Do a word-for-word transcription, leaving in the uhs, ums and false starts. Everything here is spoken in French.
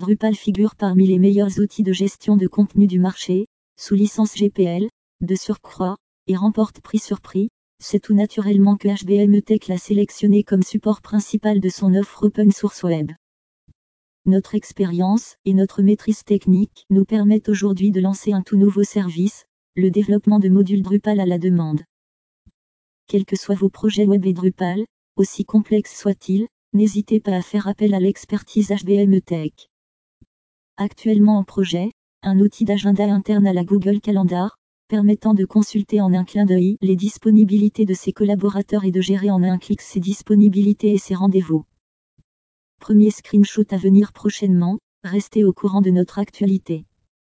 Drupal figure parmi les meilleurs outils de gestion de contenu du marché, sous licence G P L, de surcroît, et remporte prix sur prix. C'est tout naturellement que H B M E Tech l'a sélectionné comme support principal de son offre open source web. Notre expérience et notre maîtrise technique nous permettent aujourd'hui de lancer un tout nouveau service, le développement de modules Drupal à la demande. Quels que soient vos projets web et Drupal, aussi complexes soient-ils, n'hésitez pas à faire appel à l'expertise H B M E Tech. Actuellement en projet, un outil d'agenda interne à la Google Calendar, permettant de consulter en un clin d'œil les disponibilités de ses collaborateurs et de gérer en un clic ses disponibilités et ses rendez-vous. Premier screenshot à venir prochainement, restez au courant de notre actualité.